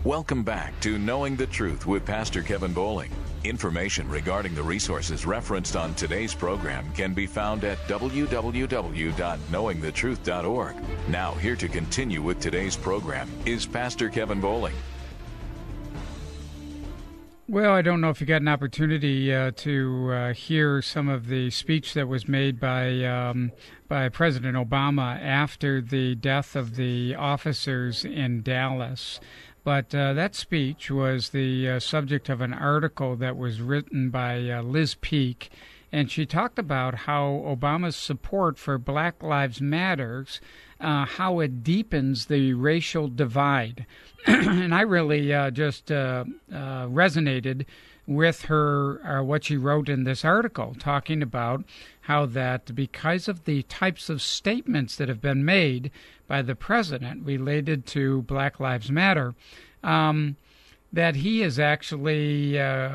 Welcome back to Knowing the Truth with Pastor Kevin Bowling. Information regarding the resources referenced on today's program can be found at www.knowingthetruth.org. Now, here to continue with today's program is Pastor Kevin Bowling. Well, I don't know if you got an opportunity to hear some of the speech that was made by President Obama after the death of the officers in Dallas. But that speech was the subject of an article that was written by Liz Peek, and she talked about how Obama's support for Black Lives Matters, how it deepens the racial divide. And I really just resonated with her, what she wrote in this article, talking about how that because of the types of statements that have been made by the president related to Black Lives Matter, that he is actually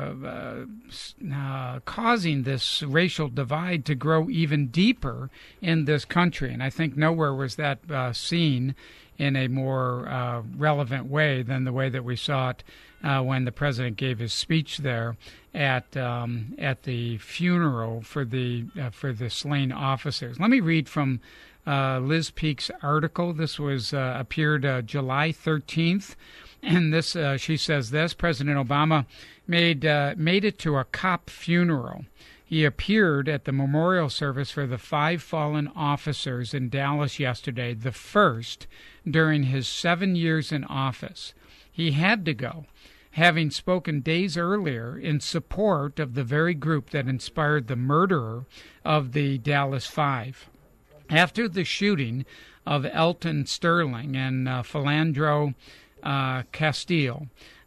causing this racial divide to grow even deeper in this country. And I think nowhere was that seen in a more relevant way than the way that we saw it when the president gave his speech there at the funeral for the slain officers. Let me read from Liz Peek's article. This was appeared July 13th, and this she says this: President Obama made it to a cop funeral. He appeared at the memorial service for the 5 fallen officers in Dallas yesterday, the first during his 7 years in office. He had to go, having spoken days earlier in support of the very group that inspired the murderer of the Dallas 5. After the shooting of Elton Sterling and Philandro Castile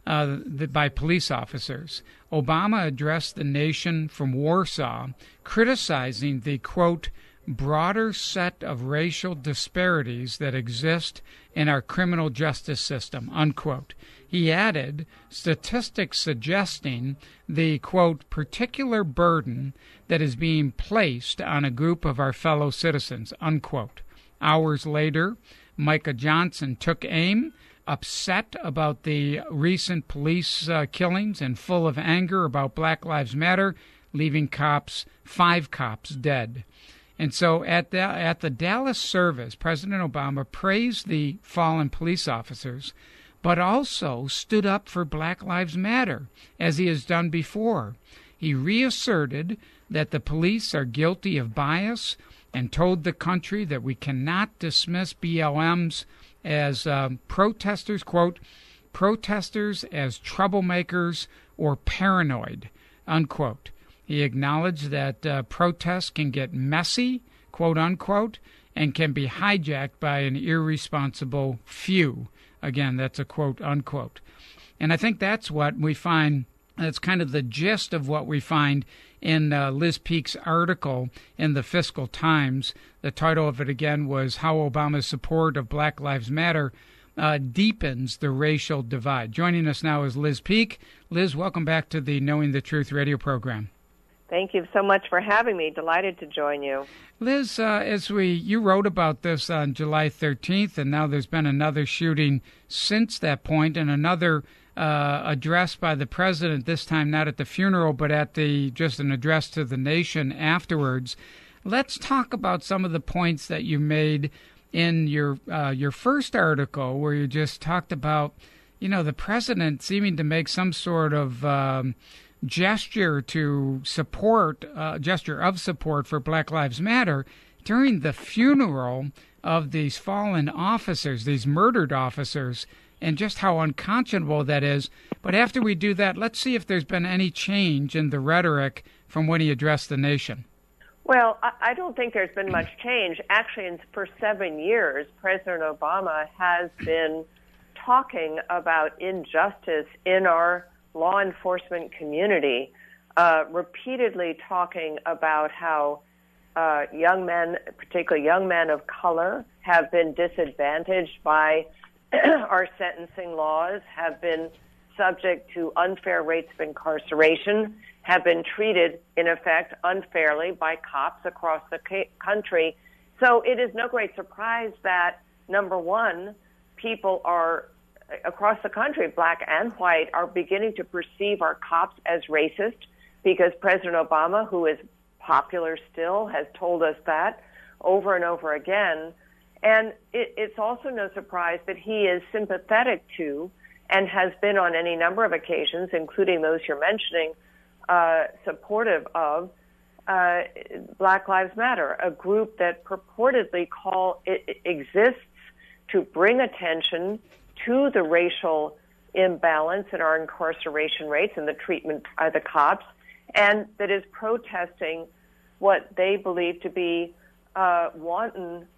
by police officers, Obama addressed the nation from Warsaw, criticizing the, quote, broader set of racial disparities that exist in our criminal justice system, unquote. He added statistics suggesting the, quote, particular burden that is being placed on a group of our fellow citizens, unquote. Hours later, Micah Johnson took aim, upset about the recent police killings and full of anger about Black Lives Matter, leaving 5 cops dead. And so at the Dallas service, President Obama praised the fallen police officers, but also stood up for Black Lives Matter, as he has done before. He reasserted that the police are guilty of bias and told the country that we cannot dismiss BLMs as protesters, quote, protesters as troublemakers or paranoid, unquote. He acknowledged that protests can get messy, quote unquote, and can be hijacked by an irresponsible few. Again, that's a quote unquote. And I think that's what we find, that's kind of the gist of what we find in Liz Peek's article in the Fiscal Times. The title of it, again, was How Obama's Support of Black Lives Matter Deepens the Racial Divide. Joining us now is Liz Peek. Liz, welcome back to the Knowing the Truth radio program. Thank you so much for having me. Delighted to join you. Liz, you wrote about this on July 13th, and now there's been another shooting since that point, and another address by the president, this time not at the funeral, but at just an address to the nation afterwards. Let's talk about some of the points that you made in your first article, where you just talked about, the president seeming to make some sort of gesture of support for Black Lives Matter during the funeral of these fallen officers, these murdered officers, and just how unconscionable that is. But after we do that, let's see if there's been any change in the rhetoric from when he addressed the nation. Well, I don't think there's been much change. Actually, for 7 years, President Obama has been talking about injustice in our law enforcement community, repeatedly talking about how young men, particularly young men of color, have been disadvantaged by our sentencing laws, have been subject to unfair rates of incarceration, have been treated, in effect, unfairly by cops across the country. So it is no great surprise that, number one, people are across the country, black and white, are beginning to perceive our cops as racist because President Obama, who is popular still, has told us that over and over again. And it's also no surprise that he is sympathetic to and has been on any number of occasions, including those you're mentioning, supportive of Black Lives Matter, a group that purportedly exists to bring attention to the racial imbalance in our incarceration rates and the treatment by the cops, and that is protesting what they believe to be wanton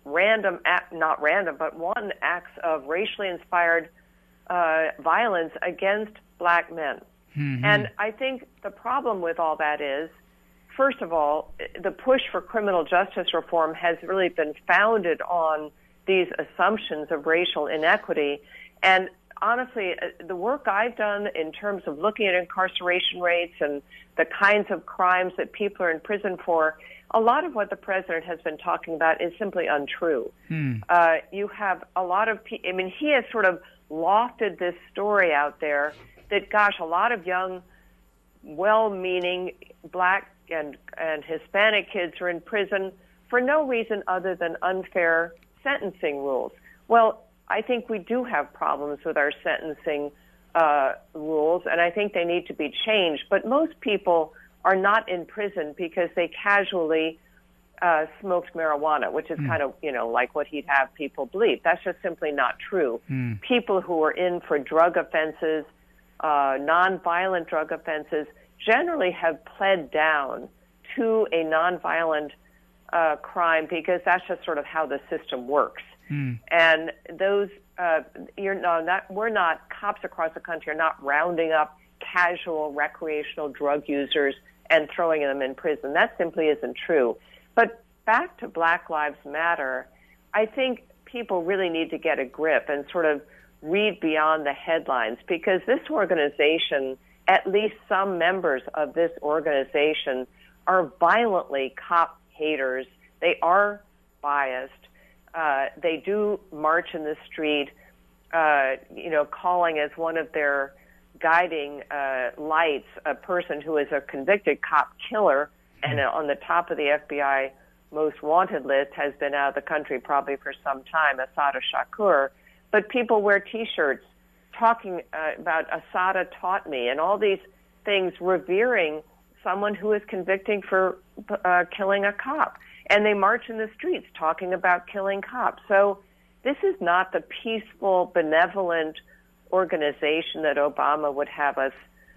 acts of racially inspired violence against black men. Mm-hmm. And I think the problem with all that is, first of all, the push for criminal justice reform has really been founded on these assumptions of racial inequity. And honestly, the work I've done in terms of looking at incarceration rates and the kinds of crimes that people are in prison for, a lot of what the president has been talking about is simply untrue. You have a lot of people, he has sort of lofted this story out there that, gosh, a lot of young, well-meaning black and Hispanic kids are in prison for no reason other than unfair sentencing rules. Well, I think we do have problems with our sentencing rules, and I think they need to be changed. But most people are not in prison because they casually smoked marijuana, which is kind of, like what he'd have people believe. That's just simply not true. People who are in for drug offenses, nonviolent drug offenses, generally have pled down to a nonviolent crime because that's just sort of how the system works. And those, cops across the country are not rounding up casual recreational drug users and throwing them in prison. That simply isn't true. But back to Black Lives Matter, I think people really need to get a grip and sort of read beyond the headlines, because this organization, at least some members of this organization, are violently cop haters. They are biased. They do march in the street, calling as one of their guiding lights a person who is a convicted cop killer and on the top of the FBI most wanted list, has been out of the country probably for some time, Assata Shakur. But people wear T-shirts talking about Assata taught me and all these things, revering someone who is convicting for killing a cop. And they march in the streets talking about killing cops. So this is not the peaceful, benevolent organization that Obama would have us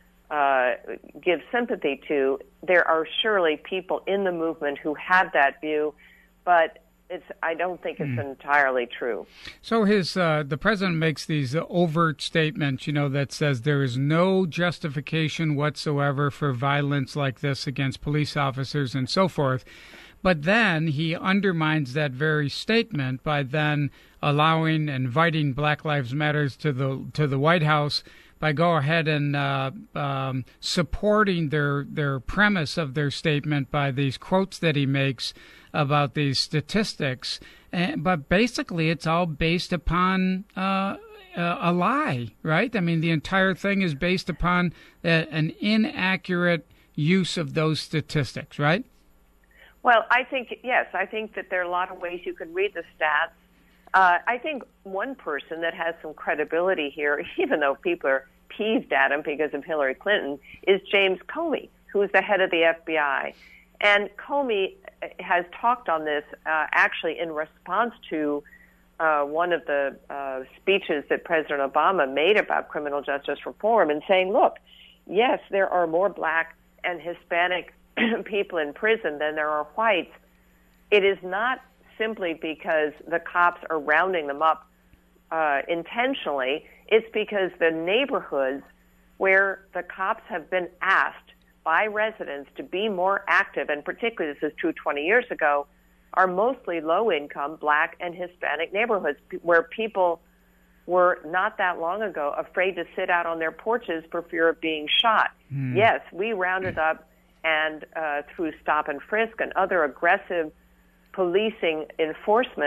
give sympathy to. There are surely people in the movement who have that view, but I don't think it's entirely true. So the president makes these overt statements, that says there is no justification whatsoever for violence like this against police officers and so forth. But then he undermines that very statement by then inviting Black Lives Matter to the White House by go ahead and supporting their premise of their statement by these quotes that he makes about these statistics. But basically, it's all based upon a lie, right? The entire thing is based upon an inaccurate use of those statistics, right? Well, I think that there are a lot of ways you can read the stats. I think one person that has some credibility here, even though people are peeved at him because of Hillary Clinton, is James Comey, who is the head of the FBI. And Comey has talked on this actually in response to one of the speeches that President Obama made about criminal justice reform, and saying, look, yes, there are more black and Hispanic people in prison than there are whites. It is not simply because the cops are rounding them up intentionally. It's because the neighborhoods where the cops have been asked by residents to be more active, and particularly this is true 20 years ago, are mostly low-income black and Hispanic neighborhoods where people were not that long ago afraid to sit out on their porches for fear of being shot. Yes, we rounded up and through stop and frisk and other aggressive policing enforcement,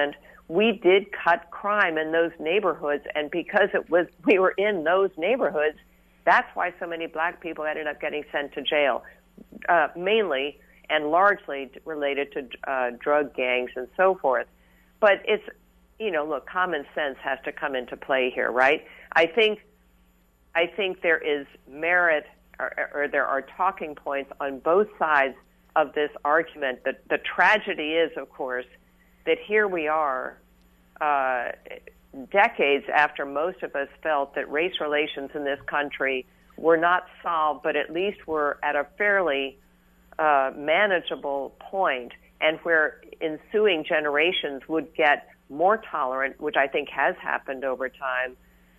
we did cut crime in those neighborhoods, and because we were in those neighborhoods, that's why so many black people ended up getting sent to jail, mainly and largely related to drug gangs and so forth. But it's, look, common sense has to come into play here, right? I think there is merit, or there are talking points on both sides of this argument. The tragedy is, of course, that here we are, decades after most of us felt that race relations in this country were not solved, but at least were at a fairly manageable point, and where ensuing generations would get more tolerant, which I think has happened over time.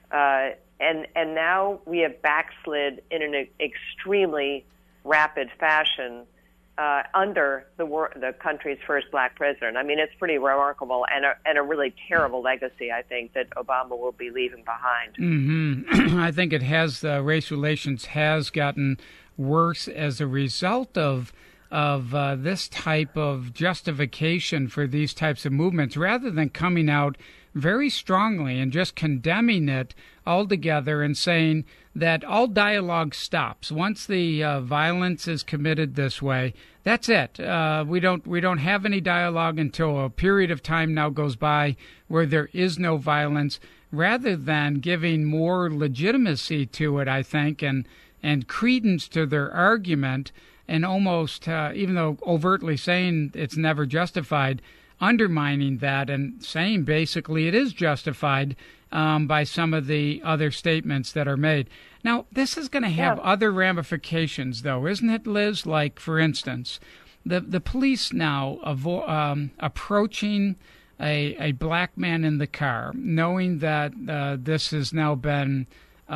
And now we have backslid in an extremely rapid fashion under the country's first black president. I mean, it's pretty remarkable and a really terrible legacy, I think, that Obama will be leaving behind. Mm-hmm. I think it has, race relations has gotten worse as a result of this type of justification for these types of movements, rather than coming out very strongly and just condemning it altogether and saying that all dialogue stops once the violence is committed this way. That's it. We don't have any dialogue until a period of time now goes by where there is no violence, rather than giving more legitimacy to it, I think, and credence to their argument, and almost, even though overtly saying it's never justified, undermining that and saying basically it is justified by some of the other statements that are made. Now, this is going to have other ramifications, though, isn't it, Liz? Like, for instance, the police now approaching a black man in the car, knowing that this has now been,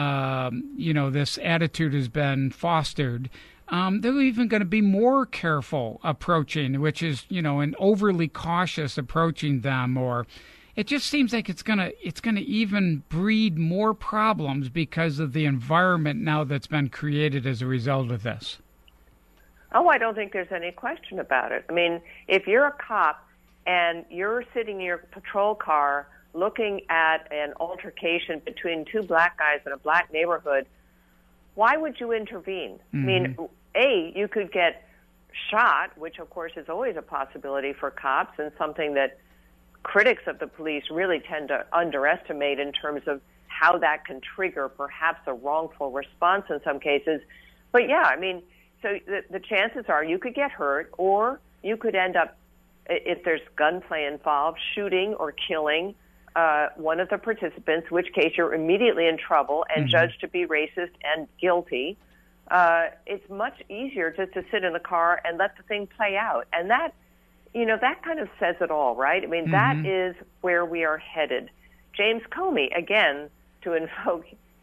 this attitude has been fostered. They're even going to be more careful approaching, which is, an overly cautious approaching them, or it just seems like it's going to even breed more problems because of the environment now that's been created as a result of this. Oh, I don't think there's any question about it. I mean, if you're a cop and you're sitting in your patrol car looking at an altercation between two black guys in a black neighborhood, why would you intervene? Mm-hmm. I mean, you could get shot, which of course is always a possibility for cops, and something that critics of the police really tend to underestimate in terms of how that can trigger perhaps a wrongful response in some cases. But yeah, I mean, so the chances are you could get hurt, or you could end up, if there's gunplay involved, shooting or killing one of the participants, in which case you're immediately in trouble and mm-hmm. judged to be racist and guilty. It's much easier just to sit in the car and let the thing play out. And that, that kind of says it all, right? I mean, mm-hmm. that is where we are headed. James Comey, again, to invoke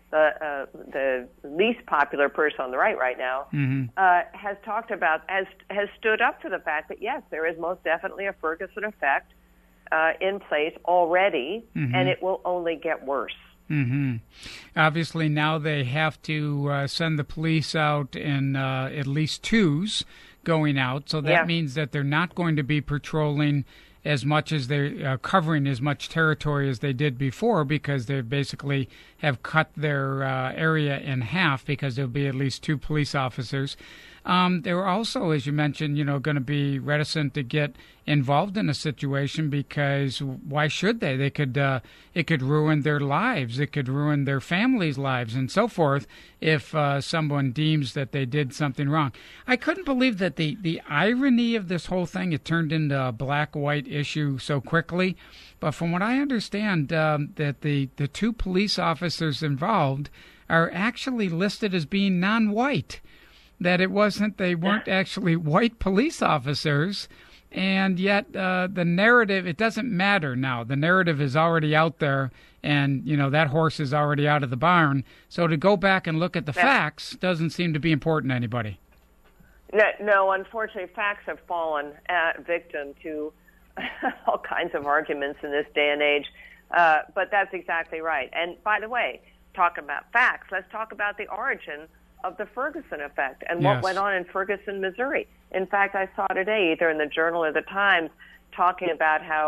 the least popular person on the right now, mm-hmm. Has talked about, has stood up for the fact that, yes, there is most definitely a Ferguson effect in place already, mm-hmm. and it will only get worse. Mm-hmm. Obviously, now they have to send the police out in at least twos going out, so that means that they're not going to be patrolling as much as they're covering as much territory as they did before, because they basically have cut their area in half, because there'll be at least two police officers. They were also, as you mentioned, going to be reticent to get involved in a situation, because why should they? They could, it could ruin their lives. It could ruin their families' lives and so forth if someone deems that they did something wrong. I couldn't believe that the irony of this whole thing, it turned into a black-white issue so quickly. But from what I understand, that the two police officers involved are actually listed as being non-white. That it wasn't, they weren't actually white police officers, and yet the narrative, it doesn't matter now. The narrative is already out there, and, that horse is already out of the barn. So to go back and look at the facts doesn't seem to be important to anybody. No, unfortunately, facts have fallen victim to all kinds of arguments in this day and age. But that's exactly right. And by the way, talking about facts, let's talk about the origin of the Ferguson effect and what went on in Ferguson, Missouri. In fact, I saw today, either in the Journal or the Times, talking about how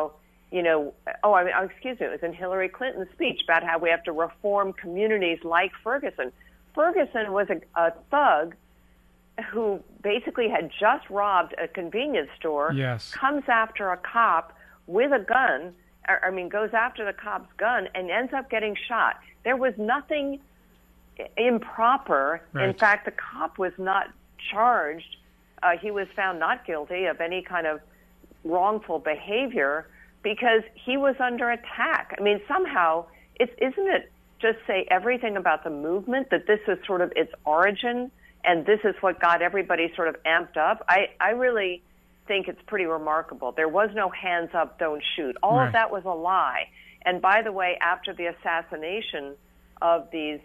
excuse me, it was in Hillary Clinton's speech about how we have to reform communities like Ferguson. Ferguson was a thug who basically had just robbed a convenience store, yes. comes after a cop with a gun, goes after the cop's gun and ends up getting shot. There was nothing improper. Right. In fact, the cop was not charged. He was found not guilty of any kind of wrongful behavior because he was under attack. I mean, somehow, isn't it just say everything about the movement, that this was sort of its origin, and this is what got everybody sort of amped up? I really think it's pretty remarkable. There was no hands up, don't shoot. All of that was a lie. And by the way, after the assassination of these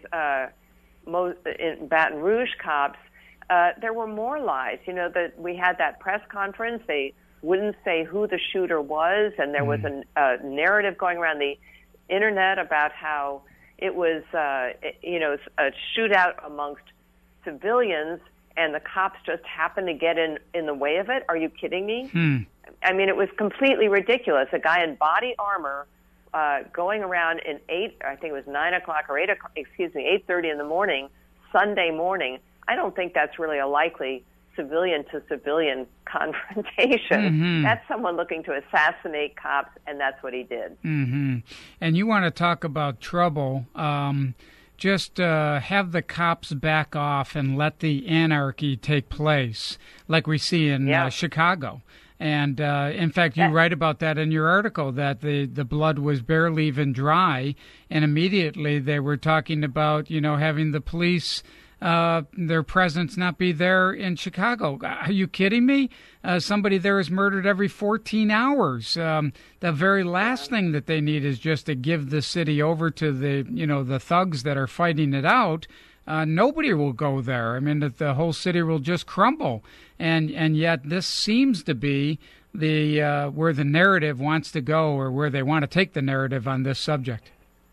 Baton Rouge cops, there were more lies. That we had that press conference. They wouldn't say who the shooter was, and there was a narrative going around the internet about how it was, a shootout amongst civilians, and the cops just happened to get in the way of it. Are you kidding me? I mean, it was completely ridiculous. A guy in body armor going around in 9 o'clock or 8:30 in the morning, Sunday morning. I don't think that's really a likely civilian-to-civilian confrontation. Mm-hmm. That's someone looking to assassinate cops, and that's what he did. Mm-hmm. And you want to talk about trouble. Just have the cops back off and let the anarchy take place, like we see in Chicago. And, in fact, you write about that in your article, that the blood was barely even dry, and immediately they were talking about, having the police, their presence not be there in Chicago. Are you kidding me? Somebody there is murdered every 14 hours. The very last thing that they need is just to give the city over to the thugs that are fighting it out. Nobody will go there. I mean, the whole city will just crumble. And yet this seems to be the where the narrative wants to go, or where they want to take the narrative on this subject.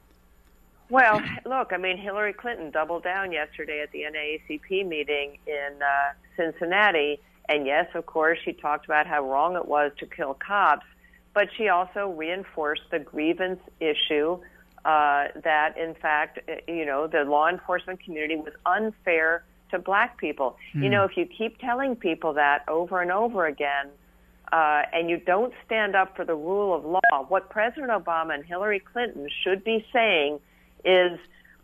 Well, look, I mean, Hillary Clinton doubled down yesterday at the NAACP meeting in Cincinnati. And yes, of course, she talked about how wrong it was to kill cops, but she also reinforced the grievance issue that, in fact, the law enforcement community was unfair to black people. If you keep telling people that over and over again, and you don't stand up for the rule of law, what President Obama and Hillary Clinton should be saying is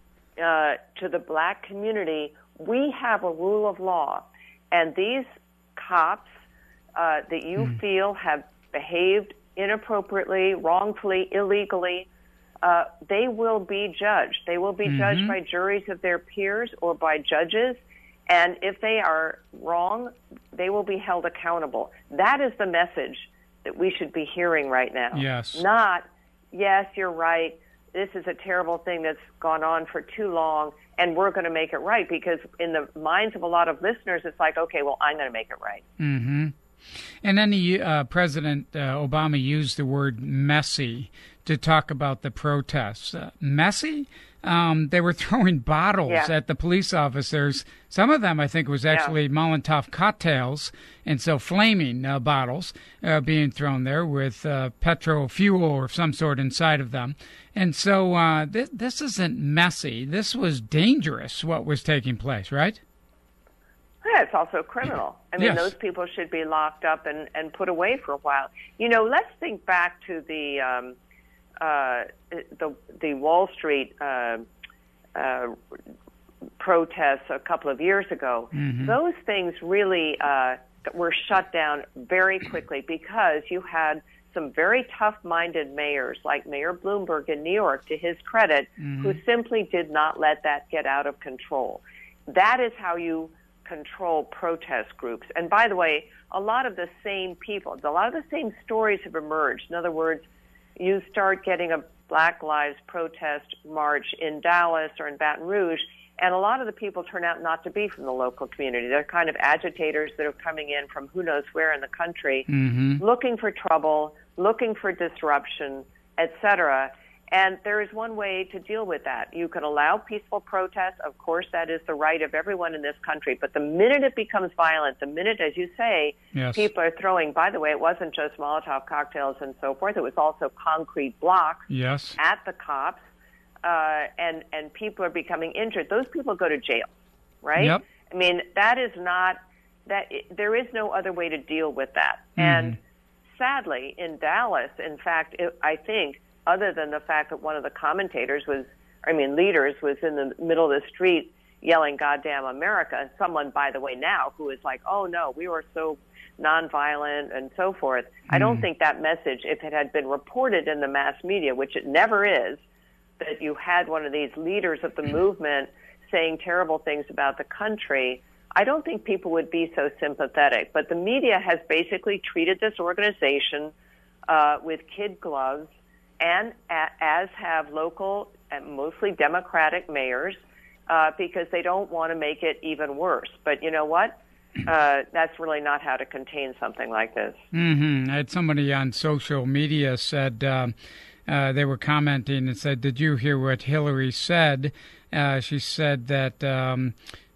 to the black community, we have a rule of law, and these cops that you feel have behaved inappropriately, wrongfully, illegally, they will be judged. They will be judged by juries of their peers or by judges, and if they are wrong, they will be held accountable. That is the message that we should be hearing right now. Yes. Not, yes, you're right, this is a terrible thing that's gone on for too long, and we're going to make it right. Because in the minds of a lot of listeners, it's like, okay, well, I'm going to make it right. Mm-hmm. And then President Obama used the word messy to talk about the protests. Messy? They were throwing bottles at the police officers. Some of them, I think, was actually Molotov cocktails, and so flaming bottles being thrown there with petrol fuel or some sort inside of them. And so this isn't messy. This was dangerous, what was taking place, right? Yeah, it's also criminal. I mean, those people should be locked up and put away for a while. Let's think back to the Wall Street protests a couple of years ago. Those things really were shut down very quickly because you had some very tough-minded mayors, like Mayor Bloomberg in New York, to his credit, who simply did not let that get out of control. That is how you control protest groups. And by the way, a lot of the same people, a lot of the same stories have emerged. In other words, you start getting a Black Lives protest march in Dallas or in Baton Rouge, and a lot of the people turn out not to be from the local community. They're kind of agitators that are coming in from who knows where in the country, looking for trouble, looking for disruption, etc. And there is one way to deal with that. You can allow peaceful protests. Of course, that is the right of everyone in this country. But the minute it becomes violent, the minute, as you say, yes. people are throwing, by the way, it wasn't just Molotov cocktails and so forth. It was also concrete blocks yes. at the cops, and people are becoming injured. Those people go to jail, right? Yep. I mean, that is not, there is no other way to deal with that. And sadly, in Dallas, in fact, I think, other than the fact that one of the leaders was in the middle of the street yelling, "Goddamn America," someone, by the way, now who is like, "Oh no, we were so nonviolent," and so forth. I don't think that message, if it had been reported in the mass media, which it never is, that you had one of these leaders of the movement saying terrible things about the country, I don't think people would be so sympathetic. But the media has basically treated this organization with kid gloves, and as have local and mostly Democratic mayors, because they don't want to make it even worse. But you know what? That's really not how to contain something like this. I had somebody on social media said, they were commenting and said, "Did you hear what Hillary said?" She said that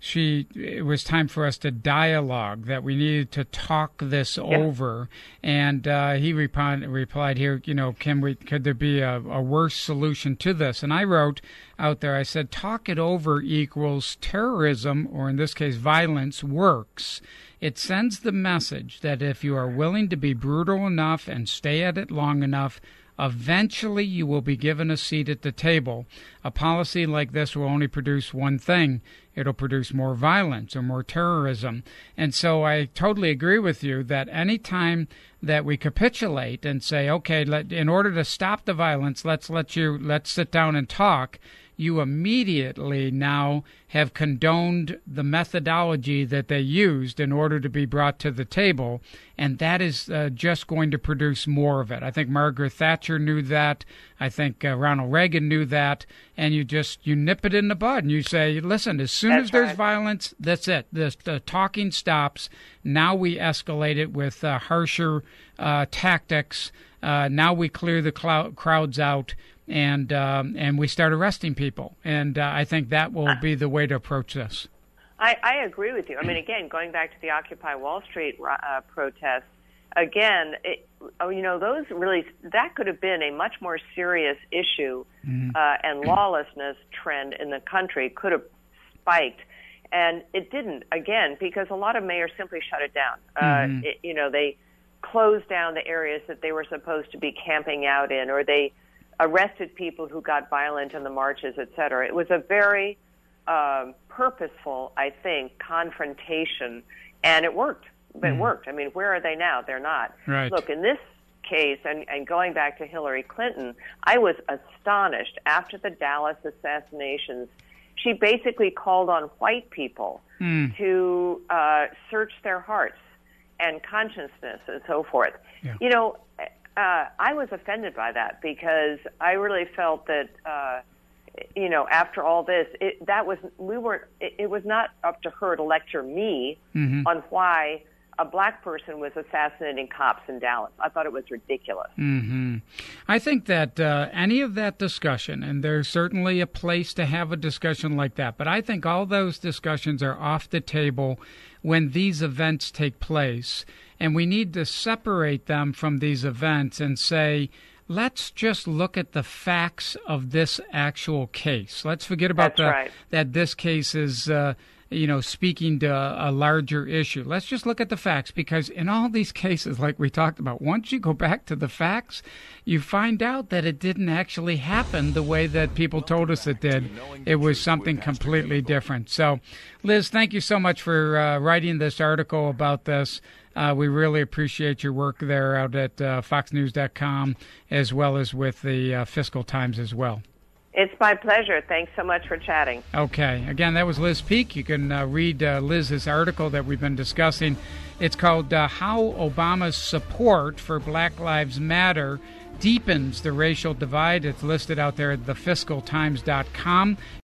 it was time for us to dialogue, that we needed to talk this over. And he replied here, could there be a worse solution to this? And I wrote out there, I said, talk it over equals terrorism, or in this case, violence works. It sends the message that if you are willing to be brutal enough and stay at it long enough, eventually you will be given a seat at the table. A policy like this will only produce one thing. It'll produce more violence or more terrorism. And so I totally agree with you that any time that we capitulate and say, okay, in order to stop the violence, let's sit down and talk, you immediately now have condoned the methodology that they used in order to be brought to the table, and that is just going to produce more of it. I think Margaret Thatcher knew that. I think Ronald Reagan knew that, and you nip it in the bud, and you say, listen, as soon as there's violence, that's it. The talking stops. Now we escalate it with harsher tactics. Now we clear the crowds out, and we start arresting people. And I think that will be the way to approach this. I agree with you. I mean, again, going back to the Occupy Wall Street protests, again, those really, that could have been a much more serious issue, and lawlessness trend in the country could have spiked. And it didn't, again, because a lot of mayors simply shut it down. They closed down the areas that they were supposed to be camping out in, or they arrested people who got violent in the marches, et cetera. It was a very purposeful, I think, confrontation, and it worked. It worked. I mean, where are they now? They're not. Right. Look, in this case, and going back to Hillary Clinton, I was astonished after the Dallas assassinations. She basically called on white people to search their hearts and consciousness and so forth. Yeah. I was offended by that, because I really felt that, after all this, it was not up to her to lecture me on why a black person was assassinating cops in Dallas. I thought it was ridiculous. I think that any of that discussion, and there's certainly a place to have a discussion like that, but I think all those discussions are off the table when these events take place, and we need to separate them from these events and say, let's just look at the facts of this actual case. Let's forget about that this case is speaking to a larger issue. Let's just look at the facts, because in all these cases, like we talked about, once you go back to the facts, you find out that it didn't actually happen the way that people told us it did. It was something completely different. So, Liz, thank you so much for writing this article about this. We really appreciate your work there out at foxnews.com, as well as with the Fiscal Times as well. It's my pleasure. Thanks so much for chatting. Okay. Again, that was Liz Peek. You can read Liz's article that we've been discussing. It's called How Obama's Support for Black Lives Matter Deepens the Racial Divide. It's listed out there at thefiscaltimes.com.